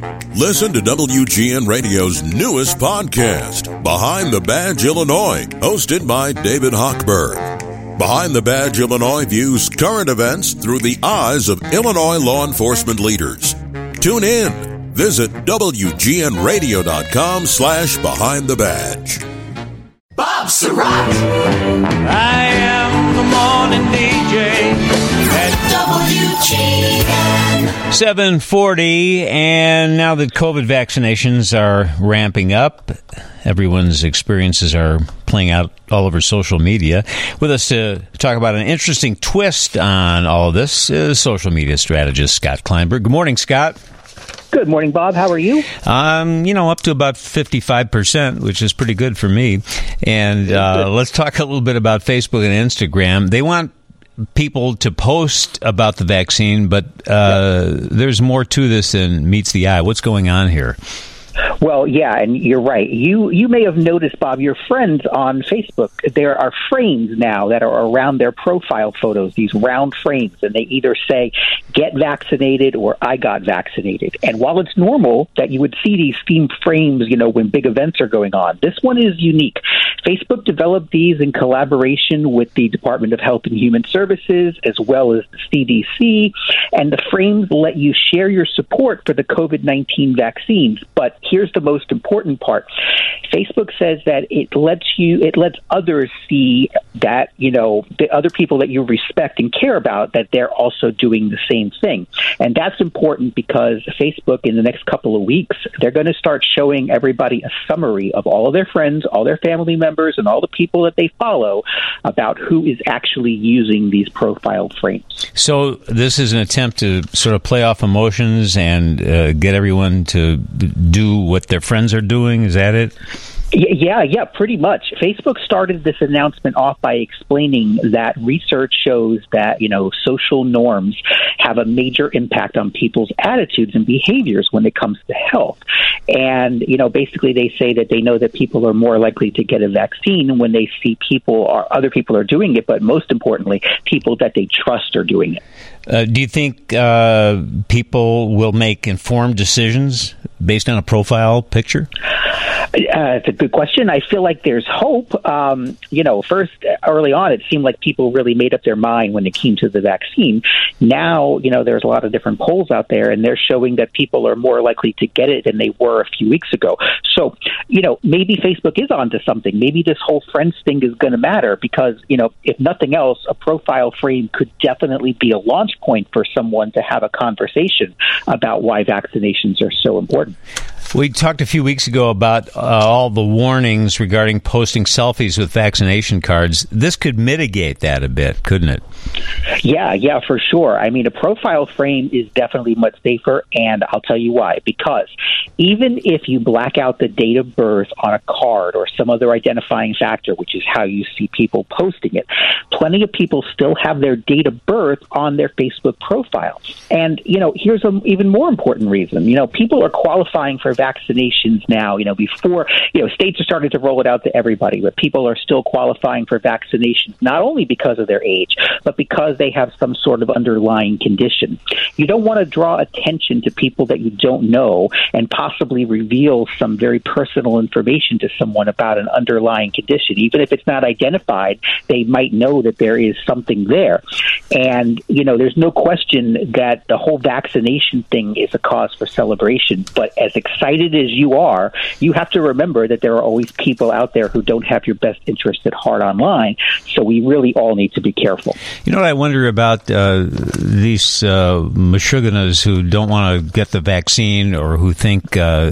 Listen to WGN Radio's newest podcast, Behind the Badge Illinois, hosted by David Hochberg. Behind the Badge Illinois views current events through the eyes of Illinois law enforcement leaders. Tune in. Visit WGNRadio.com/Behind the Badge. Bob Surratt. I am the morning DJ at WGN. 7:40, and now that COVID vaccinations are ramping up, everyone's experiences are playing out all over social media. With us to talk about an interesting twist on all of this is social media strategist Scott Kleinberg. Good morning, Scott. Good morning, Bob. How are you? Up to about 55%, which is pretty good for me. And let's talk a little bit about Facebook and Instagram. They want people to post about the vaccine, but there's more to this than meets the eye. What's going on here? Well, yeah, and you're right. You may have noticed, Bob, your friends on Facebook, there are frames now that are around their profile photos, these round frames, and they either say, get vaccinated or I got vaccinated. And while it's normal that you would see these themed frames, when big events are going on, this one is unique. Facebook developed these in collaboration with the Department of Health and Human Services, as well as the CDC, and the frames let you share your support for the COVID-19 vaccines. But here's the most important part. Facebook says that it lets others see that, the other people that you respect and care about, that they're also doing the same thing. And that's important because Facebook, in the next couple of weeks, they're going to start showing everybody a summary of all of their friends, all their family members, and all the people that they follow about who is actually using these profile frames. So this is an attempt to sort of play off emotions and get everyone to do what their friends are doing. Is that it? Yeah, pretty much. Facebook started this announcement off by explaining that research shows that, social norms have a major impact on people's attitudes and behaviors when it comes to health. And, basically they say that they know that people are more likely to get a vaccine when they see other people are doing it, but most importantly, people that they trust are doing it. Do you think people will make informed decisions based on a profile picture? It's a good question. I feel like there's hope. First, early on, it seemed like people really made up their mind when it came to the vaccine. Now, there's a lot of different polls out there, and they're showing that people are more likely to get it than they were a few weeks ago. So, maybe Facebook is onto something. Maybe this whole friends thing is going to matter because, if nothing else, a profile frame could definitely be a launch point for someone to have a conversation about why vaccinations are so important. We talked a few weeks ago about all the warnings regarding posting selfies with vaccination cards. This could mitigate that a bit, couldn't it? Yeah, for sure. I mean, a profile frame is definitely much safer, and I'll tell you why. Because even if you black out the date of birth on a card or some other identifying factor, which is how you see people posting it, plenty of people still have their date of birth on their Facebook profile. And, here's an even more important reason. People are qualifying for vaccinations now. Before, states are starting to roll it out to everybody, but people are still qualifying for vaccinations, not only because of their age, but because they have some sort of underlying condition. You don't want to draw attention to people that you don't know and possibly reveal some very personal information to someone about an underlying condition. Even if it's not identified, they might know that there is something there. And, there's no question that the whole vaccination thing is a cause for celebration. But as excited as you are, you have to remember that there are always people out there who don't have your best interest at heart online. So we really all need to be careful. You know what I wonder about these mashuganas who don't want to get the vaccine or who think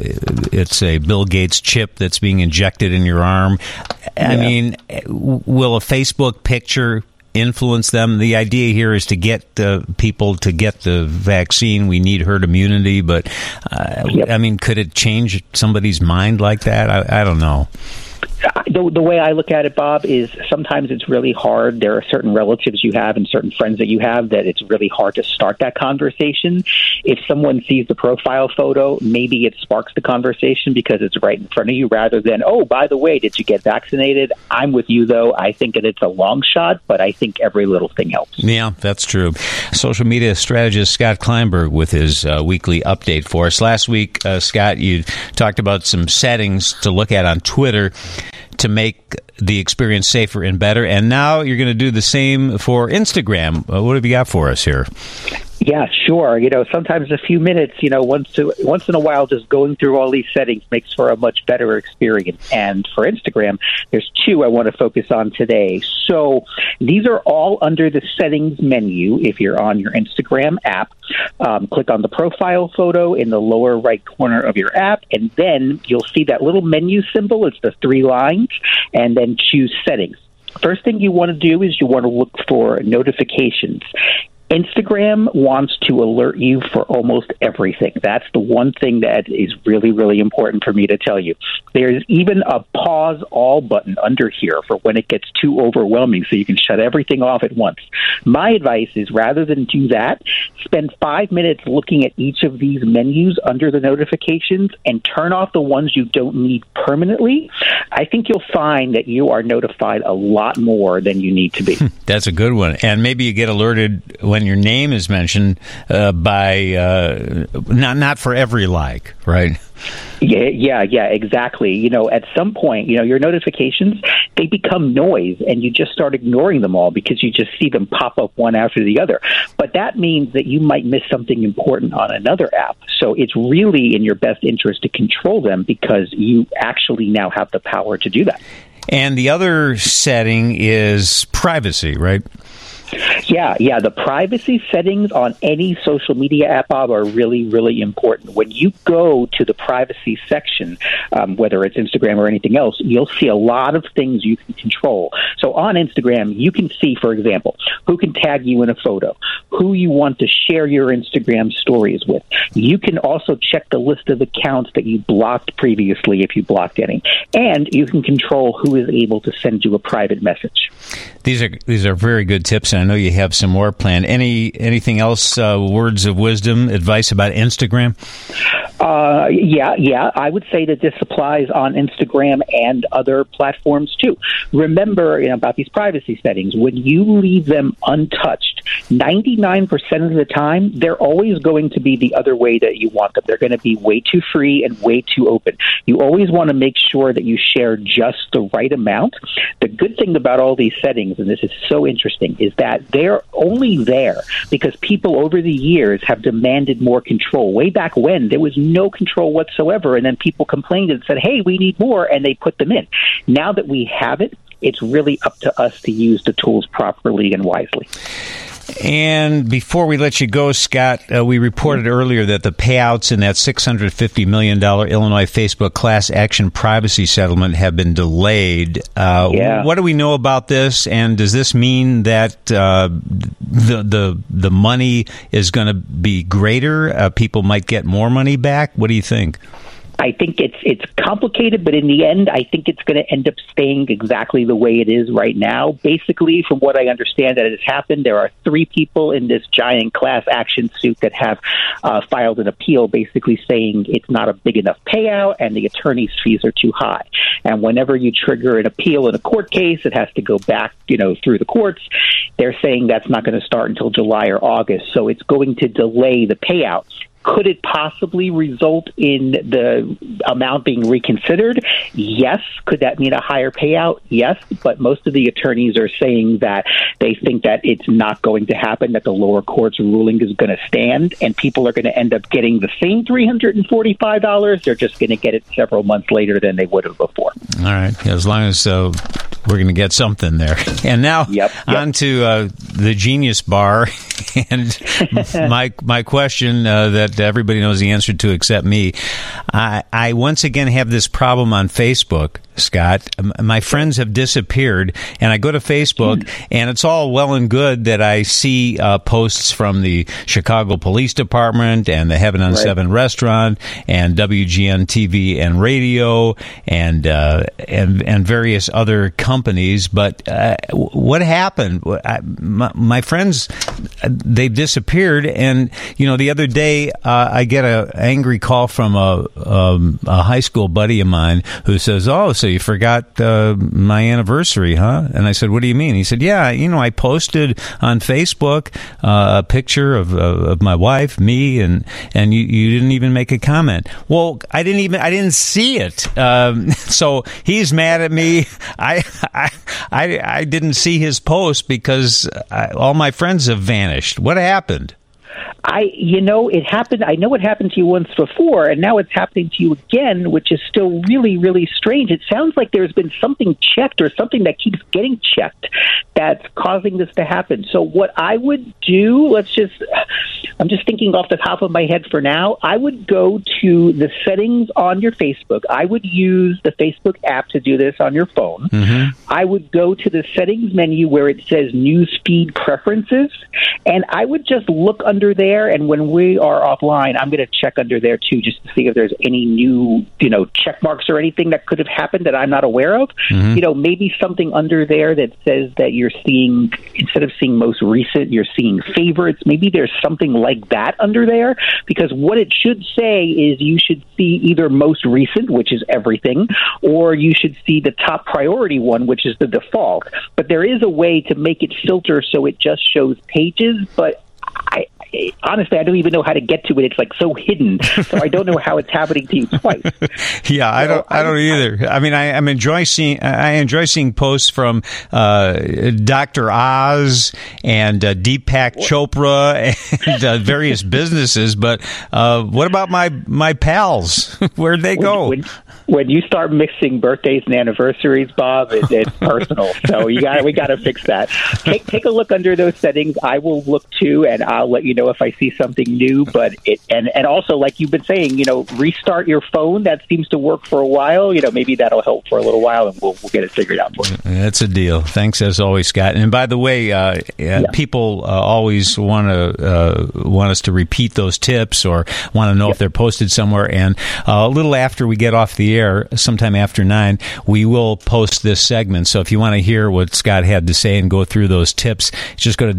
it's a Bill Gates chip that's being injected in your arm. I mean, will a Facebook picture influence them? The idea here is to get people to get the vaccine. We need herd immunity, but I mean, could it change somebody's mind like that? I don't know. The way I look at it, Bob, is sometimes it's really hard. There are certain relatives you have and certain friends that you have that it's really hard to start that conversation. If someone sees the profile photo, maybe it sparks the conversation because it's right in front of you rather than, oh, by the way, did you get vaccinated? I'm with you, though. I think that it's a long shot, but I think every little thing helps. Yeah, that's true. Social media strategist Scott Kleinberg with his weekly update for us. Last week, Scott, you talked about some settings to look at on Twitter to make the experience safer and better. And now you're going to do the same for Instagram. What have you got for us here? Yeah, sure. Sometimes a few minutes, once in a while, just going through all these settings makes for a much better experience. And for Instagram, there's two I want to focus on today. So these are all under the settings menu. If you're on your Instagram app, click on the profile photo in the lower right corner of your app, and then you'll see that little menu symbol. It's the 3 lines, and then choose settings. First thing you want to do is you want to look for notifications. Instagram wants to alert you for almost everything. That's the one thing that is really, really important for me to tell you. There's even a pause all button under here for when it gets too overwhelming, so you can shut everything off at once. My advice is rather than do that, spend 5 minutes looking at each of these menus under the notifications and turn off the ones you don't need permanently. I think you'll find that you are notified a lot more than you need to be. That's a good one. And maybe you get alerted when your name is mentioned by not for every like, right? Yeah, exactly. At some point, your notifications, they become noise, and you just start ignoring them all because you just see them pop up one after the other. But that means that you might miss something important on another app. So it's really in your best interest to control them because you actually now have the power to do that. And the other setting is privacy, right? Yeah. The privacy settings on any social media app, Bob, are really, really important. When you go to the privacy section, whether it's Instagram or anything else, you'll see a lot of things you can control. So on Instagram, you can see, for example, who can tag you in a photo, who you want to share your Instagram stories with. You can also check the list of accounts that you blocked previously if you blocked any. And you can control who is able to send you a private message. These are very good tips, and I know you have some more planned. Anything else, words of wisdom, advice about Instagram? Yeah. I would say that this applies on Instagram and other platforms too. Remember, about these privacy settings, when you leave them untouched, 99% of the time, they're always going to be the other way that you want them. They're going to be way too free and way too open. You always want to make sure that you share just the right amount. The good thing about all these settings, and this is so interesting, is that they're only there because people over the years have demanded more control. Way back when, there was no control whatsoever, and then people complained and said, hey, we need more, and they put them in. Now that we have it, it's really up to us to use the tools properly and wisely. And before we let you go, Scott, we reported earlier that the payouts in that $650 million Illinois Facebook class action privacy settlement have been delayed. What do we know about this? And does this mean that the money is going to be greater? People might get more money back? What do you think? I think it's complicated, but in the end, I think it's going to end up staying exactly the way it is right now. Basically, from what I understand that has happened, there are 3 people in this giant class action suit that have filed an appeal basically saying it's not a big enough payout and the attorney's fees are too high. And whenever you trigger an appeal in a court case, it has to go back, through the courts. They're saying that's not going to start until July or August, so it's going to delay the payout. Could it possibly result in the amount being reconsidered? Yes. Could that mean a higher payout? Yes. But most of the attorneys are saying that they think that it's not going to happen, that the lower court's ruling is going to stand, and people are going to end up getting the same $345. They're just going to get it several months later than they would have before. All right. As long as we're going to get something there. And now on to the Genius Bar. And my question that everybody knows the answer to except me. I once again have this problem on Facebook Scott. My friends have disappeared, and I go to Facebook, and it's all well and good that I see posts from the Chicago Police Department and the Heaven on 7 restaurant and WGN TV and radio and various other companies. But what happened? My friends, they disappeared, and the other day I get an angry call from a high school buddy of mine who says, "Oh, so you forgot my anniversary, huh?" And I said, "What do you mean?" He said, "Yeah, I posted on Facebook a picture of my wife, me, and you didn't even make a comment." Well, I didn't see it. So he's mad at me. I didn't see his post because all my friends have vanished. What happened? It happened. I know it happened to you once before, and now it's happening to you again, which is still really, really strange. It sounds like there's been something checked or something that keeps getting checked that's causing this to happen. So what I would do, I'm just thinking off the top of my head for now, I would go to the settings on your Facebook. I would use the Facebook app to do this on your phone. Mm-hmm. I would go to the settings menu where it says Newsfeed Preferences, and I would just look under there, and when we are offline, I'm going to check under there too, just to see if there's any new, check marks or anything that could have happened that I'm not aware of. Mm-hmm. Maybe something under there that says that you're seeing, instead of seeing most recent, you're seeing favorites. Maybe there's something like that under there, because what it should say is you should see either most recent, which is everything, or you should see the top priority one, which is the default. But there is a way to make it filter so it just shows pages, but honestly, I don't even know how to get to it. It's like so hidden, so I don't know how it's happening to you twice. Yeah, I don't either. I mean, I enjoy seeing posts from Dr. Oz and Deepak Chopra and various businesses. But what about my pals? Where'd they go? When you start mixing birthdays and anniversaries, Bob, it's personal. So we got to fix that. Take a look under those settings. I will look too, and I'll let you know if I see something new. But and also, like you've been saying, restart your phone. That seems to work for a while. Maybe that'll help for a little while, and we'll get it figured out for you. That's a deal. Thanks as always, Scott. And by the way, people always want us to repeat those tips or want to know if they're posted somewhere. And a little after we get off the air, sometime after 9, we will post this segment. So if you want to hear what Scott had to say and go through those tips, just go to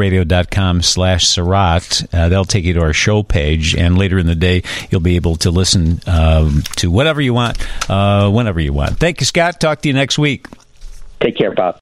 WGNradio.com/Surratt. They'll take you to our show page, and later in the day, you'll be able to listen to whatever you want, whenever you want. Thank you, Scott. Talk to you next week. Take care, Bob.